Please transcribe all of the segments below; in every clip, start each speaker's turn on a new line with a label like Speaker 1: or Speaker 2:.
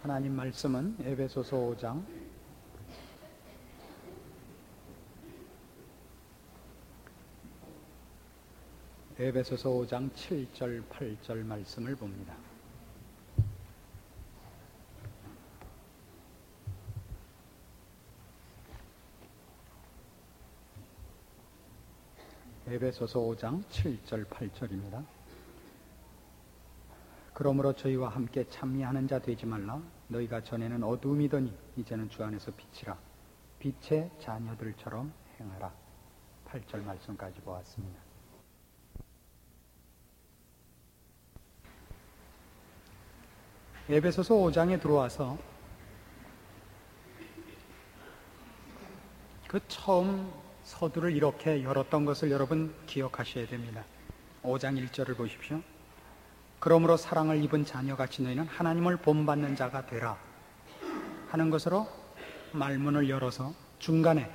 Speaker 1: 하나님 말씀은 에베소서 5장 7절 8절 말씀을 봅니다. 에베소서 5장 7절 8절입니다. 그러므로 저희와 함께 참여하는 자 되지 말라. 너희가 전에는 어두움이더니 이제는 주 안에서 빛이라. 빛의 자녀들처럼 행하라. 8절 말씀까지 보았습니다. 에베소서 5장에 들어와서 그 처음 서두를 이렇게 열었던 것을 여러분 기억하셔야 됩니다. 5장 1절을 보십시오. 그러므로 사랑을 입은 자녀같이 너희는 하나님을 본받는 자가 되라 하는 것으로 말문을 열어서 중간에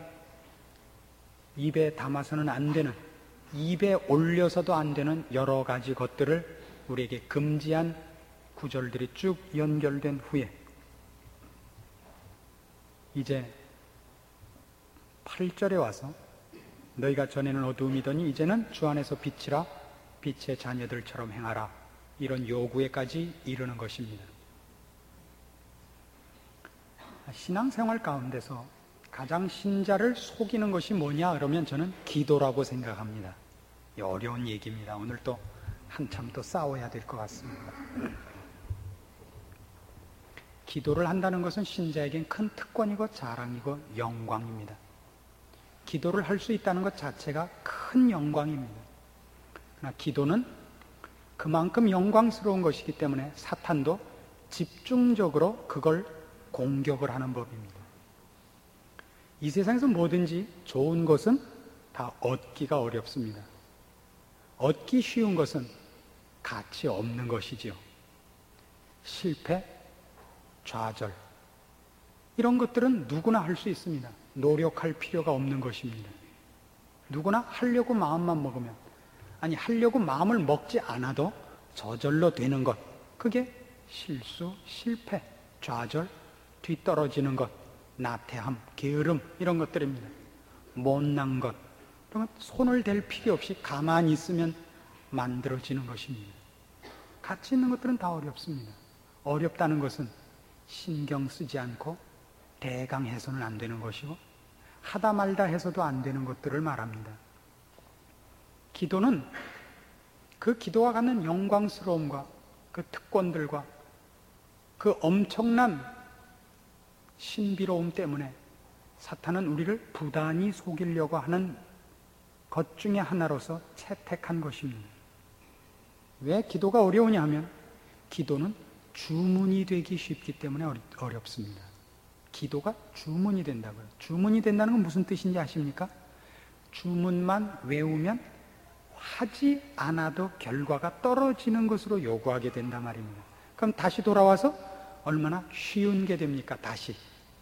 Speaker 1: 입에 담아서는 안 되는, 입에 올려서도 안 되는 여러 가지 것들을 우리에게 금지한 구절들이 쭉 연결된 후에 이제 8절에 와서 너희가 전에는 어두움이더니 이제는 주 안에서 빛이라. 빛의 자녀들처럼 행하라. 이런 요구에까지 이르는 것입니다. 신앙생활 가운데서 가장 신자를 속이는 것이 뭐냐 그러면 저는 기도라고 생각합니다. 어려운 얘기입니다. 오늘 또 한참 또 싸워야 될 것 같습니다. 기도를 한다는 것은 신자에겐 큰 특권이고 자랑이고 영광입니다. 기도를 할 수 있다는 것 자체가 큰 영광입니다. 그러나 기도는 그만큼 영광스러운 것이기 때문에 사탄도 집중적으로 그걸 공격을 하는 법입니다. 이 세상에서 뭐든지 좋은 것은 다 얻기가 어렵습니다. 얻기 쉬운 것은 가치 없는 것이지요. 실패, 좌절, 이런 것들은 누구나 할 수 있습니다. 노력할 필요가 없는 것입니다. 누구나 하려고 마음만 먹으면, 아니 하려고 마음을 먹지 않아도 저절로 되는 것, 그게 실수, 실패, 좌절, 뒤떨어지는 것, 나태함, 게으름, 이런 것들입니다. 못난 것, 이런 것 손을 댈 필요 없이 가만히 있으면 만들어지는 것입니다. 가치 있는 것들은 다 어렵습니다. 어렵다는 것은 신경 쓰지 않고 대강해서는 안 되는 것이고 하다 말다 해서도 안 되는 것들을 말합니다. 기도는 그 기도가 갖는 영광스러움과 그 특권들과 그 엄청난 신비로움 때문에 사탄은 우리를 부단히 속이려고 하는 것 중에 하나로서 채택한 것입니다. 왜 기도가 어려우냐 하면 기도는 주문이 되기 쉽기 때문에 어렵습니다. 기도가 주문이 된다고요. 주문이 된다는 건 무슨 뜻인지 아십니까? 주문만 외우면 하지 않아도 결과가 떨어지는 것으로 요구하게 된단 말입니다. 그럼 다시 돌아와서 얼마나 쉬운 게 됩니까? 다시.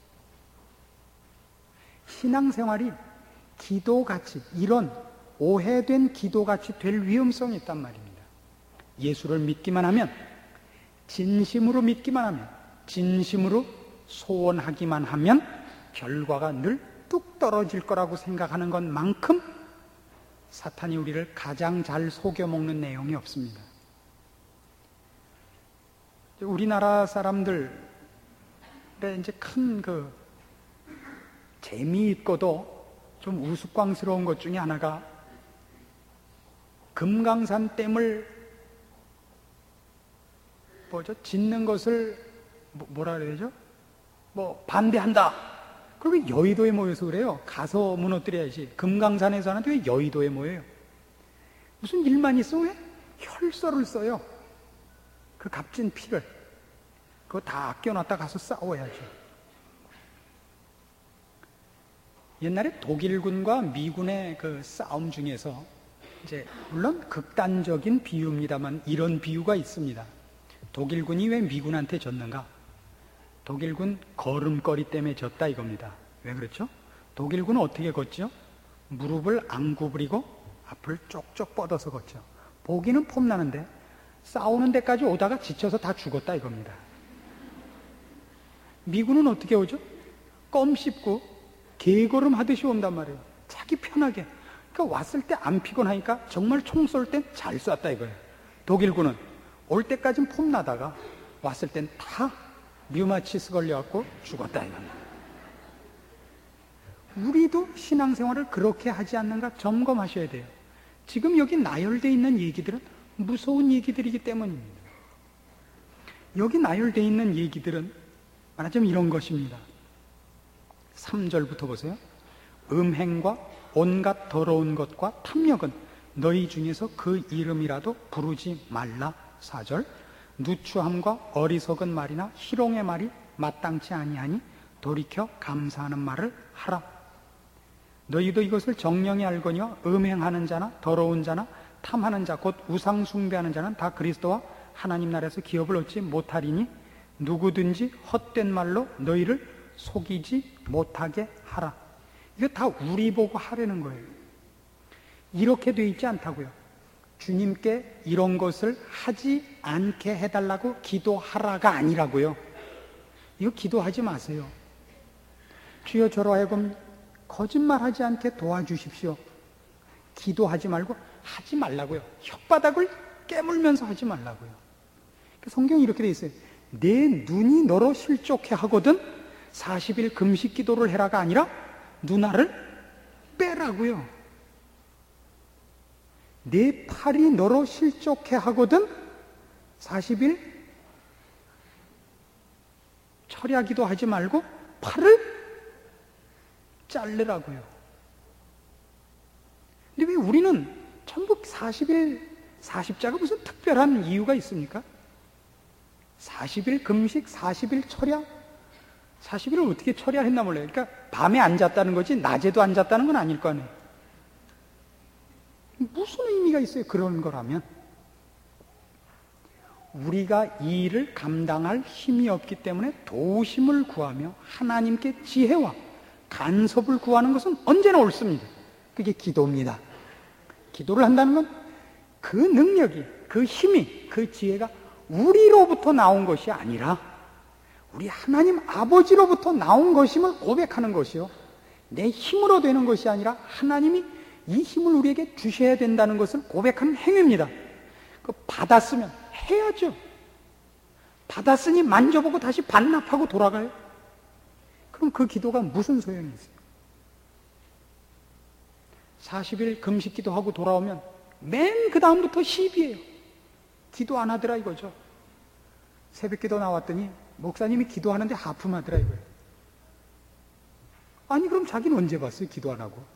Speaker 1: 신앙생활이 기도같이, 이런 오해된 기도같이 될 위험성이 있단 말입니다. 예수를 믿기만 하면, 진심으로 믿기만 하면, 진심으로 소원하기만 하면 결과가 늘 뚝 떨어질 거라고 생각하는 것만큼 사탄이 우리를 가장 잘 속여먹는 내용이 없습니다. 우리나라 사람들의 이제 큰 재미있고도 좀 우스꽝스러운 것 중에 하나가 금강산 댐을 짓는 것을 뭐라 그래야 되죠? 반대한다. 그리고 여의도에 모여서 그래요. 가서 무너뜨려야지. 금강산에서 하는데 왜 여의도에 모여요? 무슨 일만 있어 왜 혈서를 써요? 그 값진 피를. 그거 다 아껴놨다 가서 싸워야죠. 옛날에 독일군과 미군의 그 싸움 중에서 이제 물론 극단적인 비유입니다만 이런 비유가 있습니다. 독일군이 왜 미군한테 졌는가? 독일군 걸음걸이 때문에 졌다 이겁니다. 왜 그렇죠? 독일군은 어떻게 걷죠? 무릎을 안 구부리고 앞을 쪽쪽 뻗어서 걷죠. 보기는 폼나는데 싸우는 데까지 오다가 지쳐서 다 죽었다 이겁니다. 미군은 어떻게 오죠? 껌 씹고 개걸음 하듯이 온단 말이에요. 자기 편하게. 그러니까 왔을 때 안 피곤하니까 정말 총 쏠 땐 잘 쐈다 이거예요. 독일군은 올 때까진 폼나다가 왔을 땐 다 류마티스 걸려갖고 죽었다 이겁니다. 우리도 신앙생활을 그렇게 하지 않는가 점검하셔야 돼요. 지금 여기 나열되어 있는 얘기들은 무서운 얘기들이기 때문입니다. 여기 나열되어 있는 얘기들은 말하자면 이런 것입니다. 3절부터 보세요. 음행과 온갖 더러운 것과 탐욕은 너희 중에서 그 이름이라도 부르지 말라. 4절. 누추함과 어리석은 말이나 희롱의 말이 마땅치 아니하니 돌이켜 감사하는 말을 하라. 너희도 이것을 정령이 알거니와 음행하는 자나 더러운 자나 탐하는 자 곧 우상 숭배하는 자는 다 그리스도와 하나님 나라에서 기업을 얻지 못하리니 누구든지 헛된 말로 너희를 속이지 못하게 하라. 이거 다 우리 보고 하라는 거예요. 이렇게 돼 있지 않다고요. 주님께 이런 것을 하지 않게 해달라고 기도하라가 아니라고요. 이거 기도하지 마세요. 주여 저로 하여금 거짓말하지 않게 도와주십시오. 기도하지 말고 하지 말라고요. 혓바닥을 깨물면서 하지 말라고요. 성경이 이렇게 돼 있어요. 내 눈이 너로 실족해 하거든 40일 금식 기도를 해라가 아니라 누나를 빼라고요. 내 팔이 너로 실족해 하거든 40일 철야기도 하지 말고 팔을 자르라고요. 근데 왜 우리는 전부 40일 40자가 무슨 특별한 이유가 있습니까? 40일 금식, 40일 철야? 40일을 어떻게 철야했나 몰라요. 그러니까 밤에 안 잤다는 거지 낮에도 안 잤다는 건 아닐 거 아니에요. 무슨 의미가 있어요, 그런 거라면? 우리가 이 일을 감당할 힘이 없기 때문에 도심을 구하며 하나님께 지혜와 간섭을 구하는 것은 언제나 옳습니다. 그게 기도입니다. 기도를 한다는 건 그 능력이, 그 힘이, 그 지혜가 우리로부터 나온 것이 아니라 우리 하나님 아버지로부터 나온 것임을 고백하는 것이요. 내 힘으로 되는 것이 아니라 하나님이 이 힘을 우리에게 주셔야 된다는 것을 고백하는 행위입니다. 그 받았으면 해야죠. 받았으니 만져보고 다시 반납하고 돌아가요. 그럼 그 기도가 무슨 소용이 있어요? 40일 금식 기도하고 돌아오면 맨 그 다음부터 시비예요. 기도 안 하더라 이거죠. 새벽 기도 나왔더니 목사님이 기도하는데 하품하더라 이거예요. 아니 그럼 자기는 언제 봤어요? 기도 안 하고.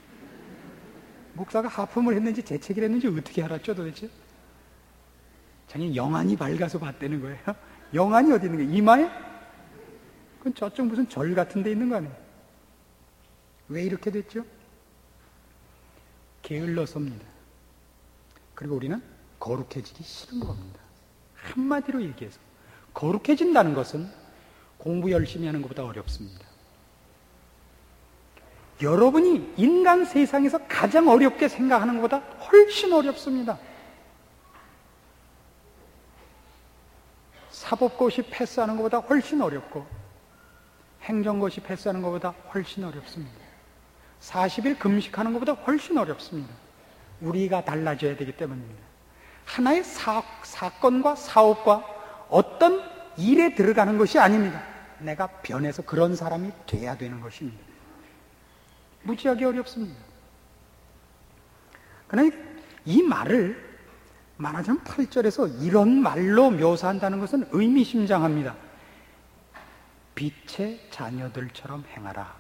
Speaker 1: 목사가 하품을 했는지 재채기를 했는지 어떻게 알았죠 도대체? 자기는 영안이 밝아서 봤다는 거예요. 영안이 어디 있는 거예요? 이마에? 그건 저쪽 무슨 절 같은 데 있는 거 아니에요? 왜 이렇게 됐죠? 게을러서입니다. 그리고 우리는 거룩해지기 싫은 겁니다. 한마디로 얘기해서 거룩해진다는 것은 공부 열심히 하는 것보다 어렵습니다. 여러분이 인간 세상에서 가장 어렵게 생각하는 것보다 훨씬 어렵습니다. 사법고시 패스하는 것보다 훨씬 어렵고 행정고시 패스하는 것보다 훨씬 어렵습니다. 40일 금식하는 것보다 훨씬 어렵습니다. 우리가 달라져야 되기 때문입니다. 하나의 사건과 사업과 어떤 일에 들어가는 것이 아닙니다. 내가 변해서 그런 사람이 돼야 되는 것입니다. 무지하게 어렵습니다. 그러나 이 말을 말하자면 8절에서 이런 말로 묘사한다는 것은 의미심장합니다. 빛의 자녀들처럼 행하라.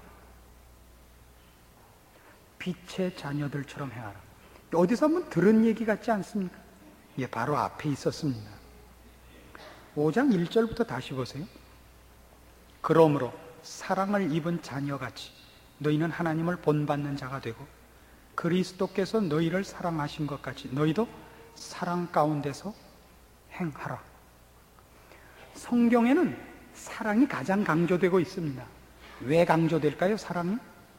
Speaker 1: 빛의 자녀들처럼 행하라. 어디서 한번 들은 얘기 같지 않습니까? 예, 바로 앞에 있었습니다. 5장 1절부터 다시 보세요. 그러므로 사랑을 입은 자녀같이 너희는 하나님을 본받는 자가 되고 그리스도께서 너희를 사랑하신 것 같이 너희도 사랑 가운데서 행하라. 성경에는 사랑이 가장 강조되고 있습니다. 왜 강조될까요? 사랑이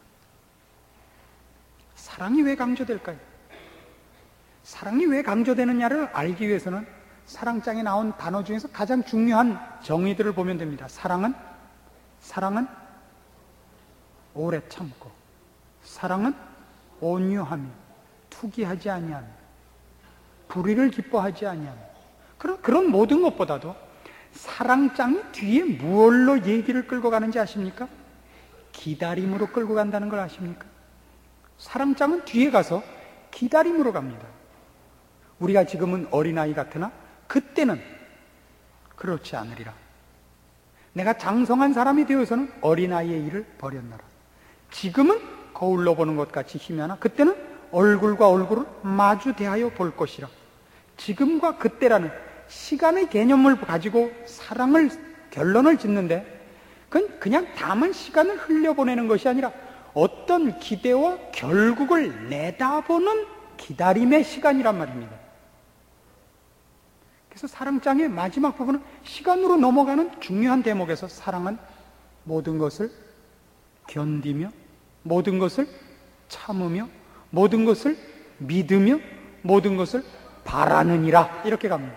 Speaker 1: 왜 강조될까요? 사랑이 왜 강조되느냐를 알기 위해서는 사랑장에 나온 단어 중에서 가장 중요한 정의들을 보면 됩니다. 사랑은 사랑은 오래 참고, 사랑은 온유하며 투기하지 아니하며 불의를 기뻐하지 아니하며, 그런 모든 것보다도 사랑장이 뒤에 무엇로 얘기를 끌고 가는지 아십니까? 기다림으로 끌고 간다는 걸 아십니까? 사랑장은 뒤에 가서 기다림으로 갑니다. 우리가 지금은 어린아이 같으나 그때는 그렇지 않으리라. 내가 장성한 사람이 되어서는 어린아이의 일을 버렸노라. 지금은 거울로 보는 것 같이 희미하나 그때는 얼굴과 얼굴을 마주 대하여 볼 것이라. 지금과 그때라는 시간의 개념을 가지고 사랑을 결론을 짓는데, 그건 그냥 다만 시간을 흘려보내는 것이 아니라 어떤 기대와 결국을 내다보는 기다림의 시간이란 말입니다. 그래서 사랑장의 마지막 부분은 시간으로 넘어가는 중요한 대목에서 사랑은 모든 것을 견디며, 모든 것을 참으며, 모든 것을 믿으며, 모든 것을 바라느니라, 이렇게 갑니다.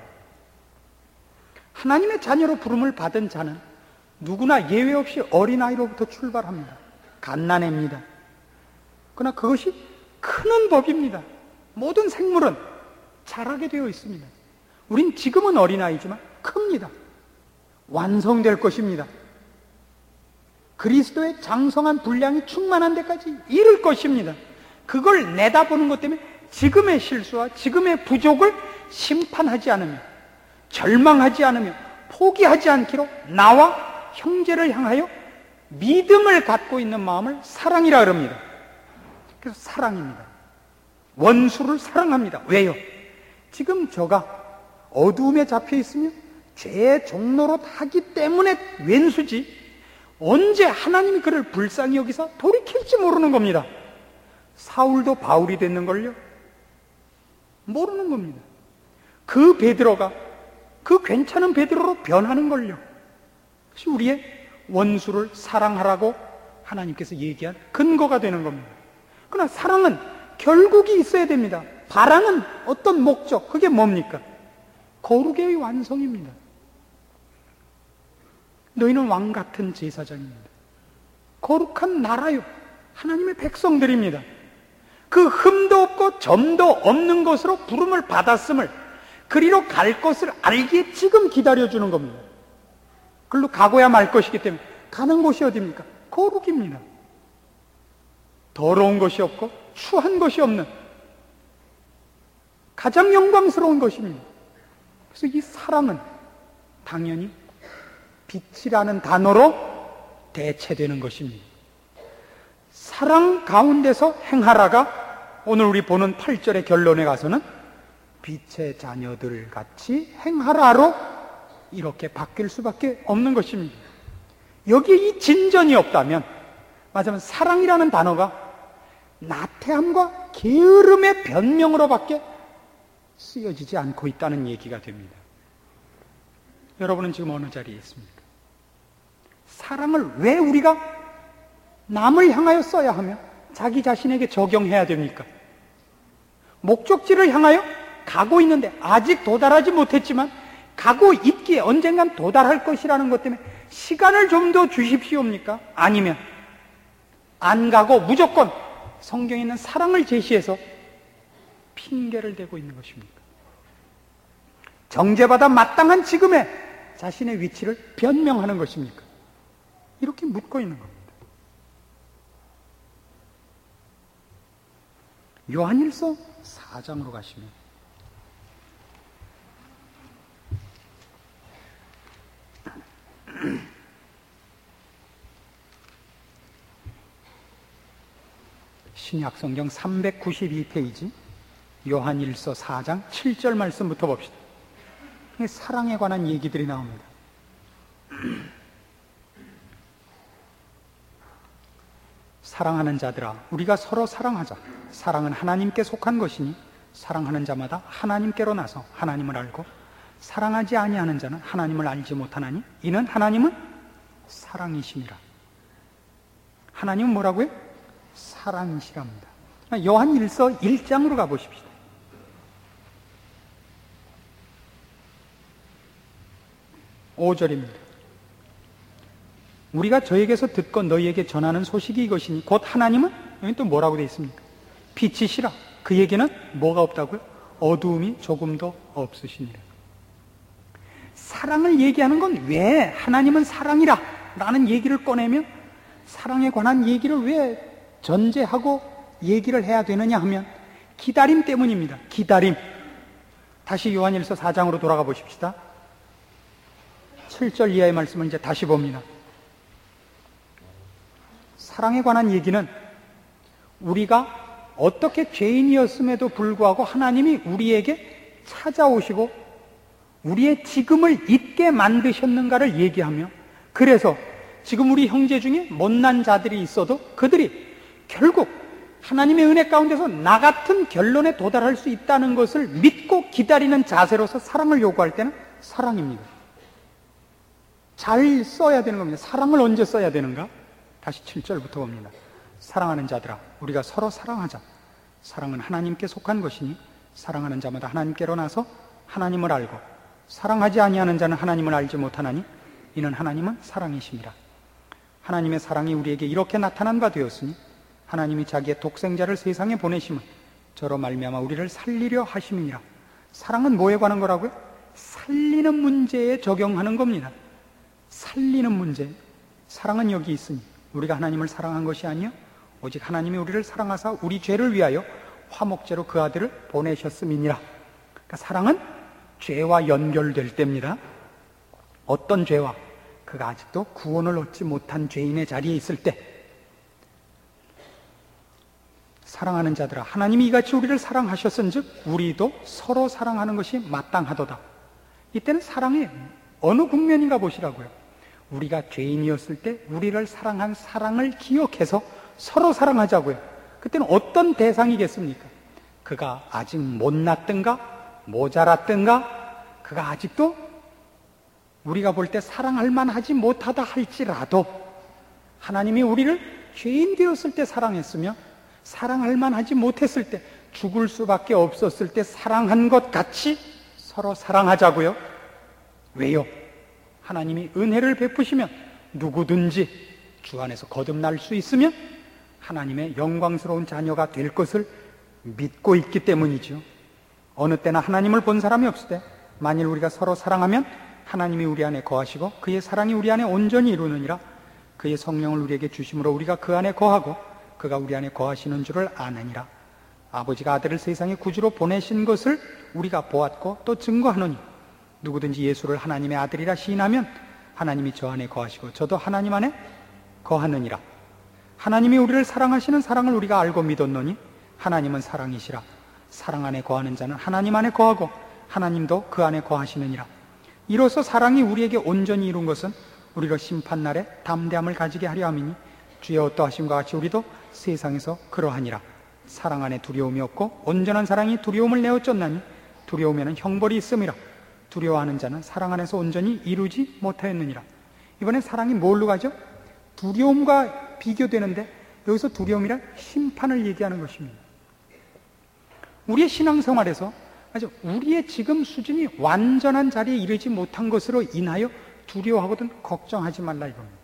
Speaker 1: 하나님의 자녀로 부름을 받은 자는 누구나 예외 없이 어린아이로부터 출발합니다. 갓난애입니다. 그러나 그것이 크는 법입니다. 모든 생물은 자라게 되어 있습니다. 우린 지금은 어린아이지만 큽니다. 완성될 것입니다. 그리스도의 장성한 분량이 충만한 데까지 이를 것입니다. 그걸 내다보는 것 때문에 지금의 실수와 지금의 부족을 심판하지 않으며, 절망하지 않으며, 포기하지 않기로 나와 형제를 향하여 믿음을 갖고 있는 마음을 사랑이라 그럽니다. 그래서 사랑입니다. 원수를 사랑합니다. 왜요? 지금 저가 어두움에 잡혀 있으며 죄의 종로로 하기 때문에 왼수지, 언제 하나님이 그를 불쌍히 여기서 돌이킬지 모르는 겁니다. 사울도 바울이 됐는걸요? 모르는 겁니다. 그 베드로가 그 괜찮은 베드로로 변하는 걸요. 그것이 우리의 원수를 사랑하라고 하나님께서 얘기한 근거가 되는 겁니다. 그러나 사랑은 결국이 있어야 됩니다. 바라는 어떤 목적, 그게 뭡니까? 거룩의 완성입니다. 너희는 왕 같은 제사장입니다. 거룩한 나라요, 하나님의 백성들입니다. 그 흠도 없고 점도 없는 것으로 부름을 받았음을, 그리로 갈 것을 알기에 지금 기다려주는 겁니다. 그걸로 가고야 말 것이기 때문에 가는 곳이 어디입니까? 거룩입니다. 더러운 것이 없고 추한 것이 없는 가장 영광스러운 것입니다. 그래서 이 사랑은 당연히 빛이라는 단어로 대체되는 것입니다. 사랑 가운데서 행하라가 오늘 우리 보는 8절의 결론에 가서는 빛의 자녀들 같이 행하라로 이렇게 바뀔 수밖에 없는 것입니다. 여기에 이 진전이 없다면, 맞으면 사랑이라는 단어가 나태함과 게으름의 변명으로밖에 쓰여지지 않고 있다는 얘기가 됩니다. 여러분은 지금 어느 자리에 있습니까? 사랑을 왜 우리가 남을 향하여 써야 하며 자기 자신에게 적용해야 됩니까? 목적지를 향하여 가고 있는데 아직 도달하지 못했지만 가고 있기에 언젠간 도달할 것이라는 것 때문에 시간을 좀 더 주십시오입니까? 아니면 안 가고 무조건 성경에 있는 사랑을 제시해서 핑계를 대고 있는 것입니까? 정죄받아 마땅한 지금의 자신의 위치를 변명하는 것입니까? 이렇게 묻고 있는 겁니다. 요한일서 4장으로 가시면 신약성경 392페이지 요한일서 4장 7절 말씀부터 봅시다. 사랑에 관한 얘기들이 나옵니다. 사랑하는 자들아, 우리가 서로 사랑하자. 사랑은 하나님께 속한 것이니 사랑하는 자마다 하나님께로 나서 하나님을 알고 사랑하지 아니하는 자는 하나님을 알지 못하나니 이는 하나님은 사랑이심이라. 하나님은 뭐라고요? 사랑이시랍니다. 요한일서 1장으로 가보십시다. (5절입니다) 우리가 저에게서 듣고 너희에게 전하는 소식이 이것이니 곧 하나님은 여기 또 뭐라고 되어 있습니까? 빛이시라. 그에게는 뭐가 없다고요? 어두움이 조금도 없으시니라. 사랑을 얘기하는 건 왜 하나님은 사랑이라 라는 얘기를 꺼내며 사랑에 관한 얘기를 왜 전제하고 얘기를 해야 되느냐 하면 기다림 때문입니다. 기다림. 다시 요한일서 4장으로 돌아가 보십시다. 7절 이하의 말씀을 이제 다시 봅니다. 사랑에 관한 얘기는 우리가 어떻게 죄인이었음에도 불구하고 하나님이 우리에게 찾아오시고 우리의 지금을 잊게 만드셨는가를 얘기하며, 그래서 지금 우리 형제 중에 못난 자들이 있어도 그들이 결국 하나님의 은혜 가운데서 나 같은 결론에 도달할 수 있다는 것을 믿고 기다리는 자세로서 사랑을 요구할 때는 사랑입니다. 잘 써야 되는 겁니다. 사랑을 언제 써야 되는가? 다시 7절부터 봅니다. 사랑하는 자들아, 우리가 서로 사랑하자. 사랑은 하나님께 속한 것이니 사랑하는 자마다 하나님께로 나서 하나님을 알고 사랑하지 아니하는 자는 하나님을 알지 못하나니 이는 하나님은 사랑이심이라. 하나님의 사랑이 우리에게 이렇게 나타난 바 되었으니 하나님이 자기의 독생자를 세상에 보내심은 저로 말미암아 우리를 살리려 하심이니라. 사랑은 뭐에 관한 거라고요? 살리는 문제에 적용하는 겁니다. 살리는 문제. 사랑은 여기 있으니 우리가 하나님을 사랑한 것이 아니요 오직 하나님이 우리를 사랑하사 우리 죄를 위하여 화목제로 그 아들을 보내셨음이니라. 그러니까 사랑은 죄와 연결될 때입니다. 어떤 죄와? 그가 아직도 구원을 얻지 못한 죄인의 자리에 있을 때. 사랑하는 자들아, 하나님이 이같이 우리를 사랑하셨은즉 우리도 서로 사랑하는 것이 마땅하도다. 이때는 사랑의 어느 국면인가 보시라고요. 우리가 죄인이었을 때 우리를 사랑한 사랑을 기억해서 서로 사랑하자고요. 그때는 어떤 대상이겠습니까? 그가 아직 못났든가 모자랐든가 그가 아직도 우리가 볼 때 사랑할 만하지 못하다 할지라도 하나님이 우리를 죄인 되었을 때 사랑했으며 사랑할 만하지 못했을 때 죽을 수밖에 없었을 때 사랑한 것 같이 서로 사랑하자고요. 왜요? 하나님이 은혜를 베푸시면 누구든지 주 안에서 거듭날 수 있으면 하나님의 영광스러운 자녀가 될 것을 믿고 있기 때문이죠. 어느 때나 하나님을 본 사람이 없을 때 만일 우리가 서로 사랑하면 하나님이 우리 안에 거하시고 그의 사랑이 우리 안에 온전히 이루느니라. 그의 성령을 우리에게 주심으로 우리가 그 안에 거하고 그가 우리 안에 거하시는 줄을 아느니라. 아버지가 아들을 세상에 구주로 보내신 것을 우리가 보았고 또 증거하노니 누구든지 예수를 하나님의 아들이라 시인하면 하나님이 저 안에 거하시고 저도 하나님 안에 거하느니라. 하나님이 우리를 사랑하시는 사랑을 우리가 알고 믿었노니 하나님은 사랑이시라. 사랑 안에 거하는 자는 하나님 안에 거하고 하나님도 그 안에 거하시느니라. 이로써 사랑이 우리에게 온전히 이룬 것은 우리로 심판날에 담대함을 가지게 하려 함이니 주의 어떠하심과 같이 우리도 세상에서 그러하니라. 사랑 안에 두려움이 없고 온전한 사랑이 두려움을 내어 쫓나니 두려움에는 형벌이 있음이라. 두려워하는 자는 사랑 안에서 온전히 이루지 못하였느니라. 이번엔 사랑이 뭘로 가죠? 두려움과 비교되는데 여기서 두려움이란 심판을 얘기하는 것입니다. 우리의 신앙생활에서 아주 우리의 지금 수준이 완전한 자리에 이르지 못한 것으로 인하여 두려워하거든 걱정하지 말라 이겁니다.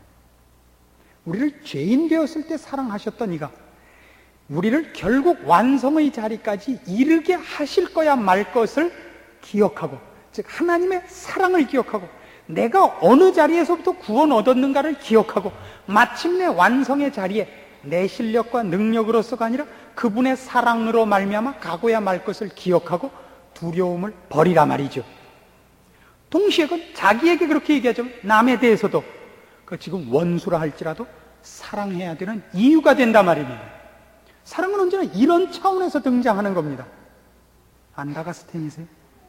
Speaker 1: 우리를 죄인 되었을 때 사랑하셨던 이가 우리를 결국 완성의 자리까지 이르게 하실 거야 말 것을 기억하고, 즉 하나님의 사랑을 기억하고 내가 어느 자리에서부터 구원 얻었는가를 기억하고 마침내 완성의 자리에 내 실력과 능력으로서가 아니라 그분의 사랑으로 말미암아 가고야 말 것을 기억하고 두려움을 버리라 말이죠. 동시에 그건 자기에게 그렇게 얘기하죠. 남에 대해서도 그 지금 원수라 할지라도 사랑해야 되는 이유가 된다 말입니다. 사랑은 언제나 이런 차원에서 등장하는 겁니다. 안다가스텐이세요?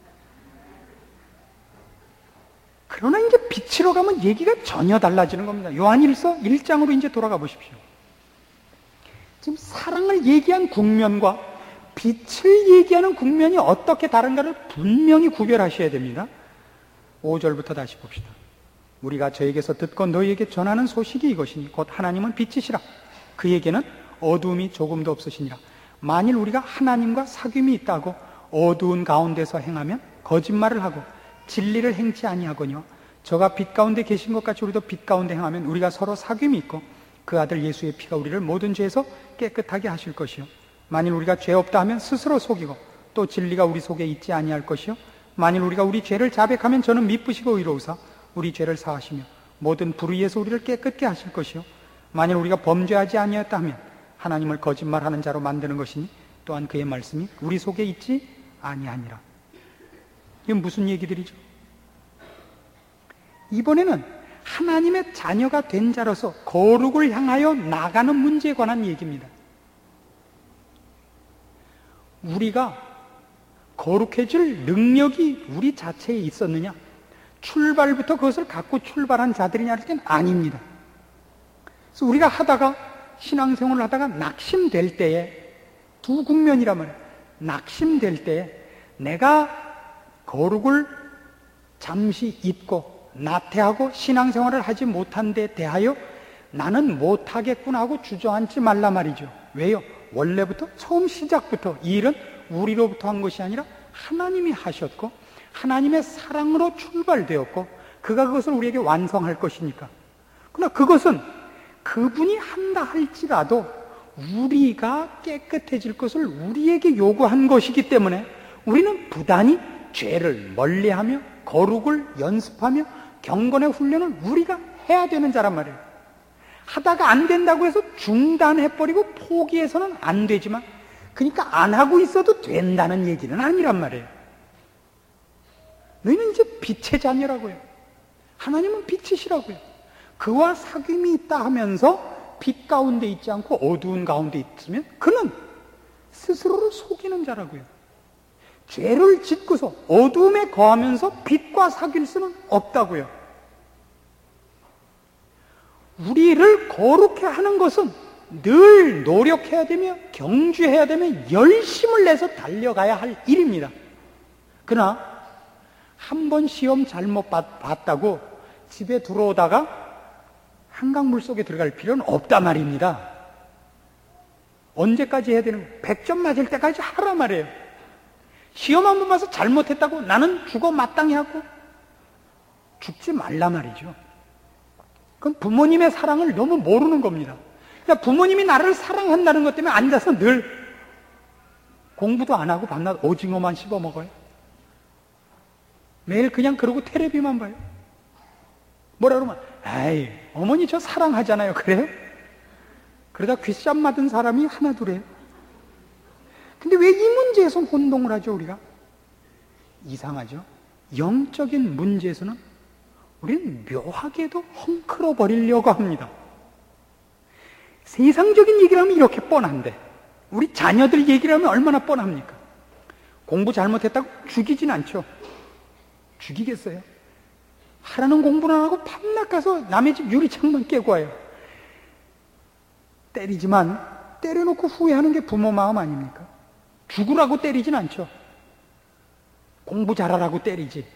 Speaker 1: 그러나 이제 빛으로 가면 얘기가 전혀 달라지는 겁니다. 요한일서 1장으로 이제 돌아가 보십시오. 지금 사랑을 얘기한 국면과 빛을 얘기하는 국면이 어떻게 다른가를 분명히 구별하셔야 됩니다. 5절부터 다시 봅시다. 우리가 저에게서 듣고 너희에게 전하는 소식이 이것이니 곧 하나님은 빛이시라. 그에게는 어두움이 조금도 없으시니라. 만일 우리가 하나님과 사귐이 있다고 어두운 가운데서 행하면 거짓말을 하고 진리를 행치 아니하거니와 저가 빛 가운데 계신 것 같이 우리도 빛 가운데 행하면 우리가 서로 사귐이 있고 그 아들 예수의 피가 우리를 모든 죄에서 깨끗하게 하실 것이요 만일 우리가 죄 없다 하면 스스로 속이고 또 진리가 우리 속에 있지 아니할 것이요 만일 우리가 우리 죄를 자백하면 저는 미쁘시고 의로우사 우리 죄를 사하시며 모든 불의에서 우리를 깨끗게 하실 것이요 만일 우리가 범죄하지 아니었다 하면 하나님을 거짓말하는 자로 만드는 것이니 또한 그의 말씀이 우리 속에 있지 아니하니라. 이건 무슨 얘기들이죠? 이번에는 하나님의 자녀가 된 자로서 거룩을 향하여 나가는 문제에 관한 얘기입니다. 우리가 거룩해질 능력이 우리 자체에 있었느냐? 출발부터 그것을 갖고 출발한 자들이냐 할 땐 아닙니다. 그래서 우리가 하다가 신앙생활을 하다가 낙심될 때에 두 국면이란 말이에요. 낙심될 때에 내가 거룩을 잠시 잊고 나태하고 신앙생활을 하지 못한 데 대하여 나는 못하겠구나 하고 주저앉지 말라 말이죠. 왜요? 원래부터 처음 시작부터 이 일은 우리로부터 한 것이 아니라 하나님이 하셨고 하나님의 사랑으로 출발되었고 그가 그것을 우리에게 완성할 것이니까. 그러나 그것은 그분이 한다 할지라도 우리가 깨끗해질 것을 우리에게 요구한 것이기 때문에 우리는 부단히 죄를 멀리하며 거룩을 연습하며 경건의 훈련을 우리가 해야 되는 자란 말이에요. 하다가 안 된다고 해서 중단해버리고 포기해서는 안 되지만 그러니까 안 하고 있어도 된다는 얘기는 아니란 말이에요. 너희는 이제 빛의 자녀라고요. 하나님은 빛이시라고요. 그와 사귐이 있다 하면서 빛 가운데 있지 않고 어두운 가운데 있으면 그는 스스로를 속이는 자라고요. 죄를 짓고서 어두움에 거하면서 빛과 사귈 수는 없다고요. 우리를 거룩해 하는 것은 늘 노력해야 되며 경주해야 되며 열심을 내서 달려가야 할 일입니다. 그러나 한 번 시험 잘못 봤다고 집에 들어오다가 한강물 속에 들어갈 필요는 없단 말입니다. 언제까지 해야 되는 거예요? 100점 맞을 때까지 하란 말이에요. 시험 한 번 봐서 잘못했다고 나는 죽어 마땅히 하고 죽지 말라 말이죠. 그건 부모님의 사랑을 너무 모르는 겁니다. 그러니까 부모님이 나를 사랑한다는 것 때문에 앉아서 늘 공부도 안 하고 밤낮 오징어만 씹어 먹어요. 매일 그냥 그러고 텔레비만 봐요. 뭐라 그러면 아이 어머니 저 사랑하잖아요. 그래요? 그러다 귓쌈 맞은 사람이 하나 둘이에요. 근데 왜 이 문제에서는 혼동을 하죠 우리가? 이상하죠? 영적인 문제에서는 우리는 묘하게도 헝클어 버리려고 합니다. 세상적인 얘기를 하면 이렇게 뻔한데 우리 자녀들 얘기를 하면 얼마나 뻔합니까? 공부 잘못했다고 죽이진 않죠. 죽이겠어요? 하라는 공부는 안 하고 밤낮 가서 남의 집 유리창만 깨고 와요. 때리지만 때려놓고 후회하는 게 부모 마음 아닙니까? 죽으라고 때리진 않죠. 공부 잘하라고 때리지.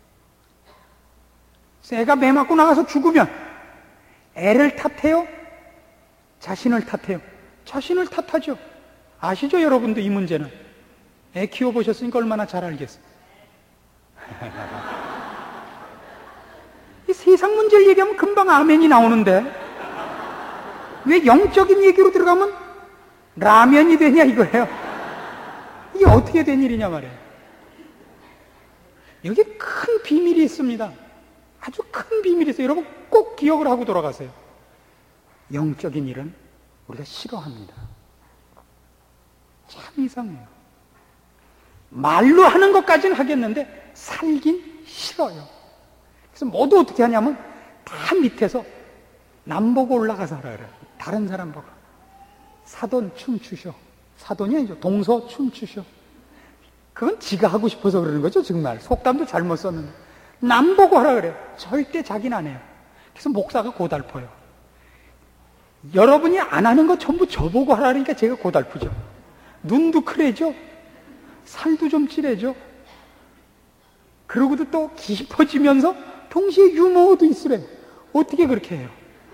Speaker 1: 애가 매 맞고 나가서 죽으면 애를 탓해요? 자신을 탓해요? 자신을 탓하죠. 아시죠 여러분도 이 문제는? 애 키워보셨으니까 얼마나 잘 알겠어요. 이 세상 문제를 얘기하면 금방 아멘이 나오는데 왜 영적인 얘기로 들어가면 라면이 되냐 이거예요. 이게 어떻게 된 일이냐 말이에요. 여기 큰 비밀이 있습니다. 아주 큰 비밀이 있어요. 여러분 꼭 기억을 하고 돌아가세요. 영적인 일은 우리가 싫어합니다. 참 이상해요. 말로 하는 것까지는 하겠는데 살긴 싫어요. 그래서 모두 어떻게 하냐면 다 밑에서 남 보고 올라가서 하라 그래요. 다른 사람 보고. 사돈 춤추셔. 사돈이 아니죠. 동서 춤추셔. 그건 지가 하고 싶어서 그러는 거죠. 정말 속담도 잘못 썼는데 남 보고 하라 그래요. 절대 자기는 안 해요. 그래서 목사가 고달퍼요. 여러분이 안 하는 거 전부 저보고 하라 그러니까 제가 고달프죠. 눈도 크래죠. 살도 좀 찌래죠. 그러고도 또 깊어지면서 동시에 유머도 있으래. 어떻게 그렇게 해요?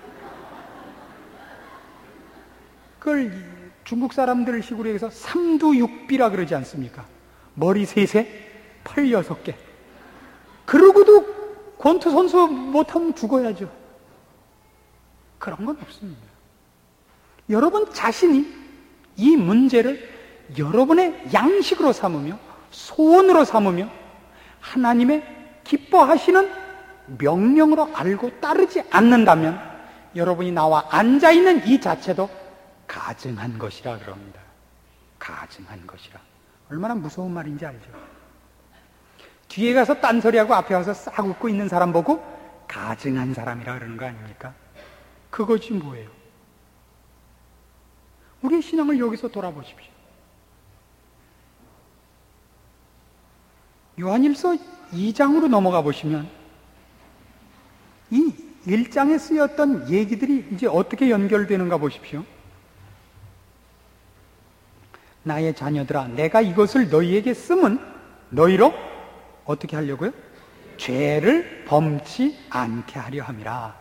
Speaker 1: 그걸 중국 사람들 식으로 해서 삼두육비라 그러지 않습니까? 머리 셋에 팔 6개. 그러고도 권투 선수 못하면 죽어야죠. 그런 건 없습니다. 여러분 자신이 이 문제를 여러분의 양식으로 삼으며 소원으로 삼으며 하나님의 기뻐하시는 명령으로 알고 따르지 않는다면 여러분이 나와 앉아있는 이 자체도 가증한 것이라 그럽니다. 가증한 것이라. 얼마나 무서운 말인지 알죠? 뒤에 가서 딴소리하고 앞에 가서 싹 웃고 있는 사람 보고 가증한 사람이라 그러는 거 아닙니까? 그것이 뭐예요? 우리의 신앙을 여기서 돌아보십시오. 요한일서 2장으로 넘어가 보시면 이 1장에 쓰였던 얘기들이 이제 어떻게 연결되는가 보십시오. 나의 자녀들아, 내가 이것을 너희에게 쓰면 너희로 어떻게 하려고요? 죄를 범치 않게 하려 함이라.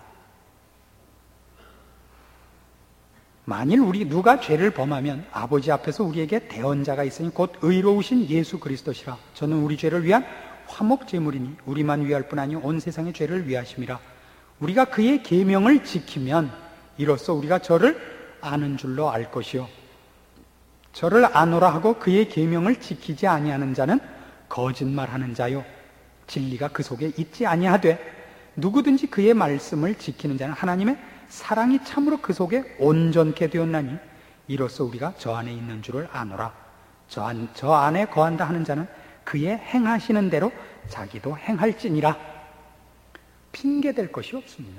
Speaker 1: 만일 누가 죄를 범하면 아버지 앞에서 우리에게 대언자가 있으니 곧 의로우신 예수 그리스도시라. 저는 우리 죄를 위한 화목제물이니 우리만 위할 뿐 아니요 온 세상의 죄를 위하심이라. 우리가 그의 계명을 지키면 이로써 우리가 저를 아는 줄로 알 것이요 저를 아노라 하고 그의 계명을 지키지 아니하는 자는 거짓말하는 자요 진리가 그 속에 있지 아니하되 누구든지 그의 말씀을 지키는 자는 하나님의 사랑이 참으로 그 속에 온전케 되었나니 이로써 우리가 저 안에 있는 줄을 아노라. 저 안에 거한다 하는 자는 그의 행하시는 대로 자기도 행할지니라. 핑계댈 것이 없습니다.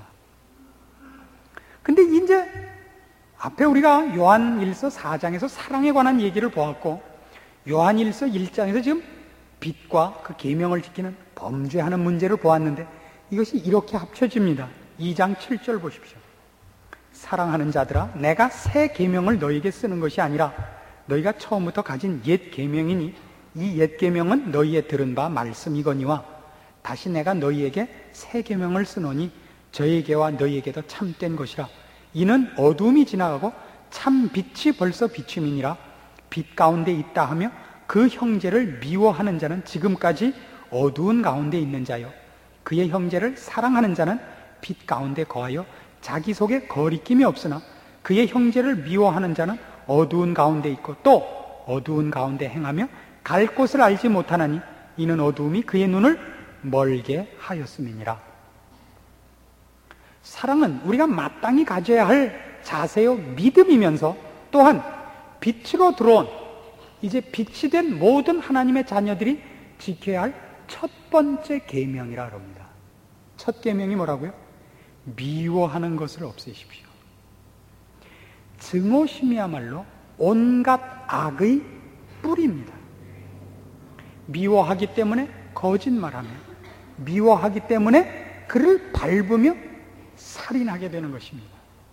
Speaker 1: 근데 이제 앞에 우리가 요한일서 4장에서 사랑에 관한 얘기를 보았고 요한일서 1장에서 지금 빛과 그 계명을 지키는 범죄하는 문제를 보았는데 이것이 이렇게 합쳐집니다. 2장 7절 보십시오. 사랑하는 자들아, 내가 새 계명을 너희에게 쓰는 것이 아니라 너희가 처음부터 가진 옛 계명이니 이 옛 계명은 너희의 들은 바 말씀이거니와 다시 내가 너희에게 새 계명을 쓰노니 저에게와 너희에게도 참된 것이라. 이는 어두움이 지나가고 참 빛이 벌써 비춤이니라. 빛 가운데 있다 하며 그 형제를 미워하는 자는 지금까지 어두운 가운데 있는 자요 그의 형제를 사랑하는 자는 빛 가운데 거하여 자기 속에 거리낌이 없으나 그의 형제를 미워하는 자는 어두운 가운데 있고 또 어두운 가운데 행하며 갈 곳을 알지 못하나니 이는 어두움이 그의 눈을 멀게 하였음이니라. 사랑은 우리가 마땅히 가져야 할 자세요 믿음이면서 또한 빛으로 들어온 이제 빛이 된 모든 하나님의 자녀들이 지켜야 할 첫 번째 계명이라 합니다. 첫 계명이 뭐라고요? 미워하는 것을 없애십시오. 증오심이야말로 온갖 악의 뿌리입니다. 미워하기 때문에 거짓말하며 미워하기 때문에 그를 밟으며 살인하게 되는 것입니다.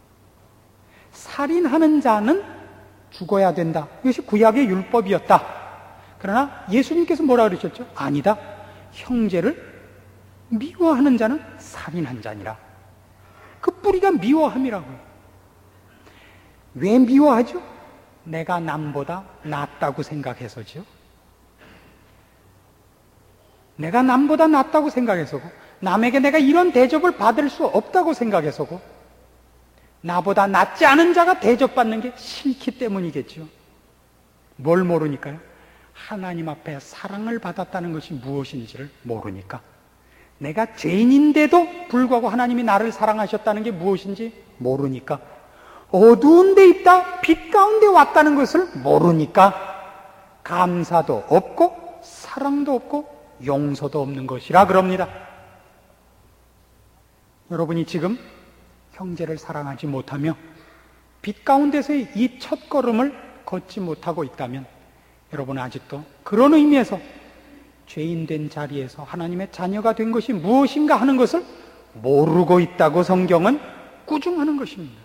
Speaker 1: 살인하는 자는 죽어야 된다. 이것이 구약의 율법이었다. 그러나 예수님께서 뭐라 그러셨죠? 아니다. 형제를 미워하는 자는 살인한 자니라. 그 뿌리가 미워함이라고요. 왜 미워하죠? 내가 남보다 낫다고 생각해서죠. 내가 남보다 낫다고 생각해서고 남에게 내가 이런 대접을 받을 수 없다고 생각해서고 나보다 낫지 않은 자가 대접받는 게 싫기 때문이겠죠. 뭘 모르니까요? 하나님 앞에 사랑을 받았다는 것이 무엇인지를 모르니까. 내가 죄인인데도 불구하고 하나님이 나를 사랑하셨다는 게 무엇인지 모르니까. 어두운 데 있다 빛 가운데 왔다는 것을 모르니까 감사도 없고 사랑도 없고 용서도 없는 것이라 그럽니다. 여러분이 지금 형제를 사랑하지 못하며 빛 가운데서의 이 첫걸음을 걷지 못하고 있다면 여러분은 아직도 그런 의미에서 죄인된 자리에서 하나님의 자녀가 된 것이 무엇인가 하는 것을 모르고 있다고 성경은 꾸중하는 것입니다.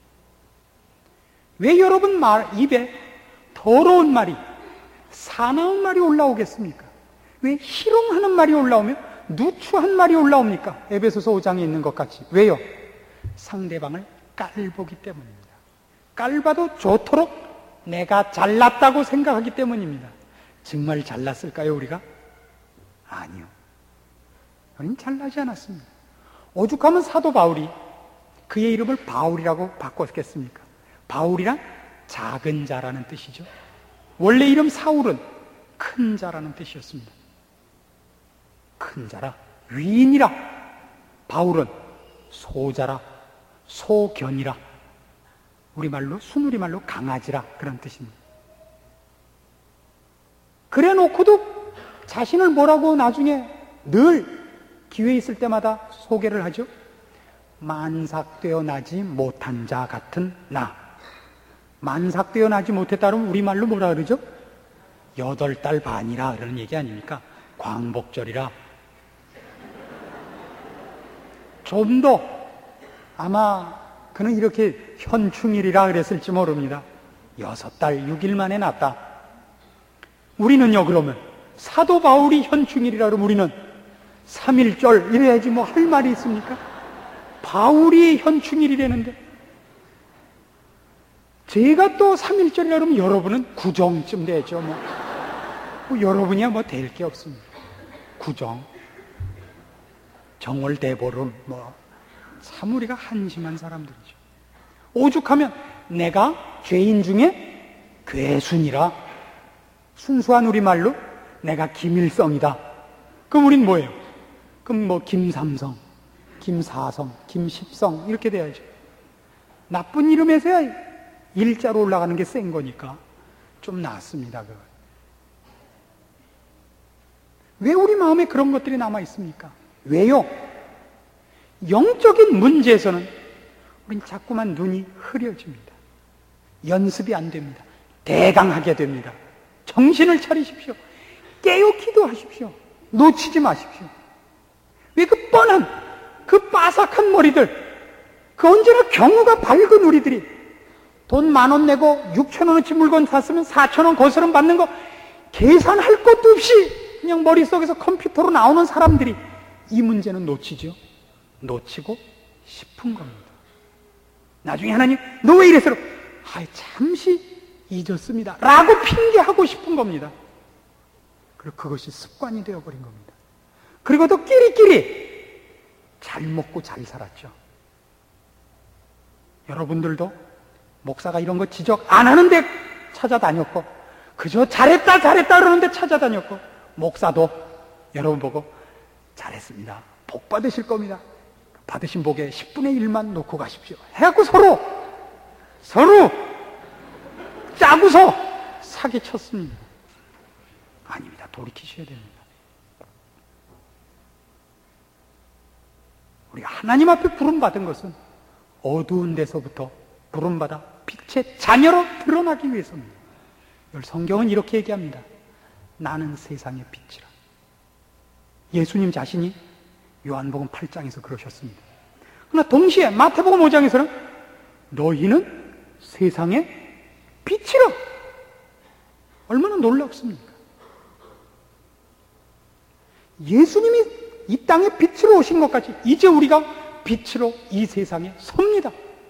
Speaker 1: 왜 여러분 입에 더러운 말이, 사나운 말이 올라오겠습니까? 왜 희롱하는 말이 올라오며 누추한 말이 올라옵니까? 에베소서 5장에 있는 것 같이. 왜요? 상대방을 깔보기 때문입니다. 깔봐도 좋도록 내가 잘났다고 생각하기 때문입니다. 정말 잘났을까요, 우리가? 아니요. 우린 잘나지 않았습니다. 오죽하면 사도 바울이 그의 이름을 바울이라고 바꿨겠습니까? 바울이란 작은 자라는 뜻이죠. 원래 이름 사울은 큰 자라는 뜻이었습니다. 큰 자라, 위인이라. 바울은 소자라, 소견이라. 우리말로, 순우리말로 강아지라 그런 뜻입니다. 그래 놓고도 자신을 뭐라고 나중에 늘 기회 있을 때마다 소개를 하죠. 만삭되어 나지 못한 자 같은 나. 만삭되어 나지 못했다 그러면 우리말로 뭐라 그러죠? 8달 반이라 그러는 얘기 아닙니까? 광복절이라. 좀 더 아마 그는 이렇게 현충일이라 그랬을지 모릅니다. 6달 6일 만에 났다. 우리는요, 그러면 사도 바울이 현충일이라 그러면 우리는 3.1절 이래야지 뭐 할 말이 있습니까? 바울이 현충일이라는데 제가 또 3.1절이라 그러면 여러분은 구정쯤 되죠. 뭐 여러분이야 뭐 될 게 없습니다. 구정, 정월 대보름 참 우리가 한심한 사람들이죠. 오죽하면 내가 죄인 중에 괴순이라, 순수한 우리말로 내가 김일성이다. 그럼 우린 뭐예요? 그럼 뭐 김삼성, 김사성, 김십성 이렇게 돼야죠. 나쁜 이름에서야 일자로 올라가는 게 센 거니까 좀 낫습니다. 그거. 왜 우리 마음에 그런 것들이 남아 있습니까? 왜요? 영적인 문제에서는 우린 자꾸만 눈이 흐려집니다. 연습이 안 됩니다. 대강하게 됩니다. 정신을 차리십시오. 깨어 기도하십시오. 놓치지 마십시오. 왜 그 뻔한, 그 빠삭한 머리들, 그 언제나 경우가 밝은 우리들이 돈 10,000원 내고 6,000원어치 물건 샀으면 4,000원 거스름 받는 거 계산할 것도 없이 그냥 머릿속에서 컴퓨터로 나오는 사람들이 이 문제는 놓치죠. 놓치고 싶은 겁니다. 나중에 하나님, 너 왜 이래서? 잠시 잊었습니다. 라고 핑계하고 싶은 겁니다. 그리고 그것이 습관이 되어버린 겁니다. 그리고 또 끼리끼리 잘 먹고 잘 살았죠. 여러분들도 목사가 이런 거 지적 안 하는데 찾아다녔고, 그저 잘했다 그러는데 찾아다녔고, 목사도 여러분 보고 잘했습니다. 복 받으실 겁니다. 받으신 복에 10분의 1만 놓고 가십시오. 해갖고 서로 짜고서 사기쳤습니다. 아닙니다. 돌이키셔야 됩니다. 우리가 하나님 앞에 부름받은 것은 어두운 데서부터 부름받아 빛의 자녀로 드러나기 위해서입니다. 성경은 이렇게 얘기합니다. 나는 세상의 빛이라. 예수님 자신이 요한복음 8장에서 그러셨습니다. 그러나 동시에 마태복음 5장에서는 너희는 세상의 빛이라. 얼마나 놀랍습니까? 예수님이 이 땅에 빛으로 오신 것 같이 이제 우리가 빛으로 이 세상에 섭니다.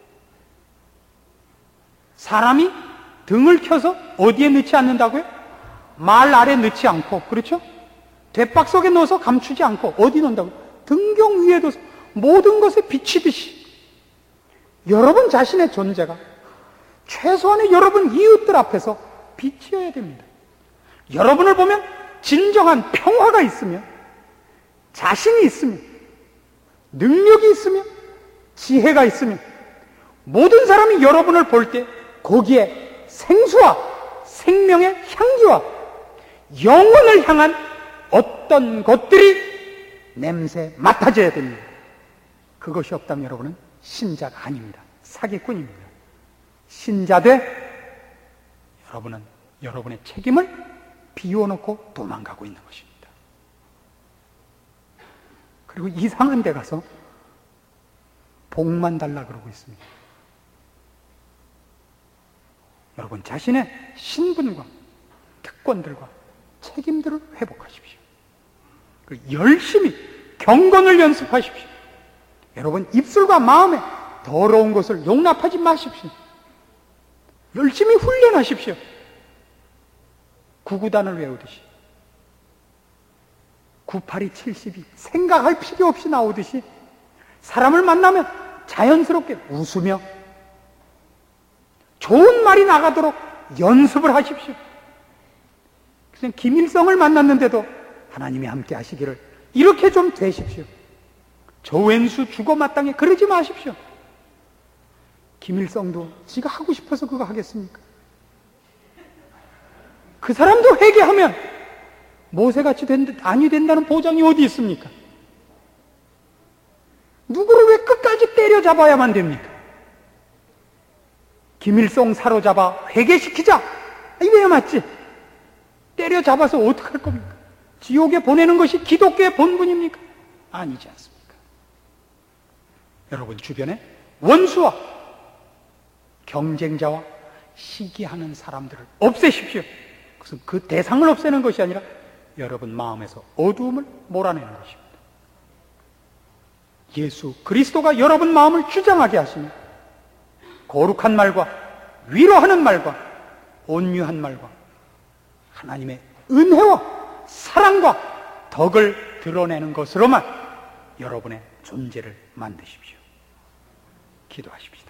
Speaker 1: 사람이 등을 켜서 어디에 넣지 않는다고요? 말 아래 넣지 않고, 그렇죠? 대박 속에 넣어서 감추지 않고 어디 넣는다고요? 등경 위에 둬서 모든 것에 비치듯이 여러분 자신의 존재가 최소한의 여러분 이웃들 앞에서 빛이어야 됩니다. 여러분을 보면 진정한 평화가 있으면, 자신이 있으면, 능력이 있으면, 지혜가 있으면 모든 사람이 여러분을 볼 때 거기에 생수와 생명의 향기와 영원을 향한 어떤 것들이 냄새 맡아져야 됩니다. 그것이 없다면 여러분은 신자가 아닙니다. 사기꾼입니다. 신자되 여러분은 여러분의 책임을 비워놓고 도망가고 있는 것입니다. 그리고 이상한 데 가서 복만 달라 그러고 있습니다. 여러분 자신의 신분과 특권들과 책임들을 회복하십시오. 열심히 경건을 연습하십시오. 여러분 입술과 마음에 더러운 것을 용납하지 마십시오. 열심히 훈련하십시오. 구구단을 외우듯이. 98이 70이 생각할 필요 없이 나오듯이 사람을 만나면 자연스럽게 웃으며 좋은 말이 나가도록 연습을 하십시오. 그냥 김일성을 만났는데도 하나님이 함께 하시기를 이렇게 좀 되십시오. 조웬수 주고 마땅히 그러지 마십시오. 김일성도 지가 하고 싶어서 그거 하겠습니까? 그 사람도 회개하면 모세같이 아니 된다는 보장이 어디 있습니까? 누구를 왜 끝까지 때려잡아야만 됩니까? 김일성 사로잡아 회개시키자, 이래야 맞지. 때려잡아서 어떡할 겁니까? 지옥에 보내는 것이 기독교의 본분입니까? 아니지 않습니까? 여러분 주변에 원수와 경쟁자와 시기하는 사람들을 없애십시오. 그것은 그 대상을 없애는 것이 아니라 여러분 마음에서 어두움을 몰아내는 것입니다. 예수 그리스도가 여러분 마음을 주장하게 하시며 거룩한 말과 위로하는 말과 온유한 말과 하나님의 은혜와 사랑과 덕을 드러내는 것으로만 여러분의 존재를 만드십시오. 기도하십시다.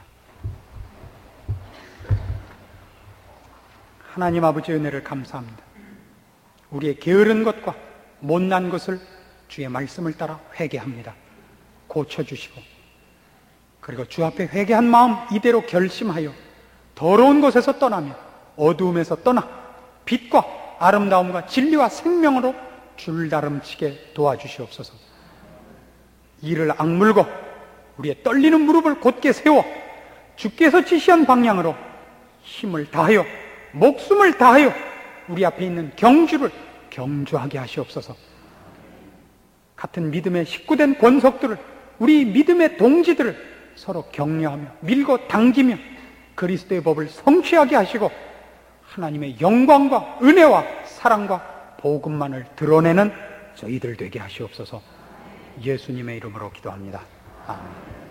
Speaker 1: 하나님 아버지의 은혜를 감사합니다. 우리의 게으른 것과 못난 것을 주의 말씀을 따라 회개합니다. 고쳐주시고 그리고 주 앞에 회개한 마음 이대로 결심하여 더러운 곳에서 떠나며 어두움에서 떠나 빛과 아름다움과 진리와 생명으로 줄다름치게 도와주시옵소서. 이를 악물고 우리의 떨리는 무릎을 곧게 세워 주께서 지시한 방향으로 힘을 다하여 목숨을 다하여 우리 앞에 있는 경주를 경주하게 하시옵소서. 같은 믿음의 식구된 권속들을, 우리 믿음의 동지들을 서로 격려하며 밀고 당기며 그리스도의 법을 성취하게 하시고 하나님의 영광과 은혜와 사랑과 복음만을 드러내는 저희들 되게 하시옵소서. 예수님의 이름으로 기도합니다. 아멘.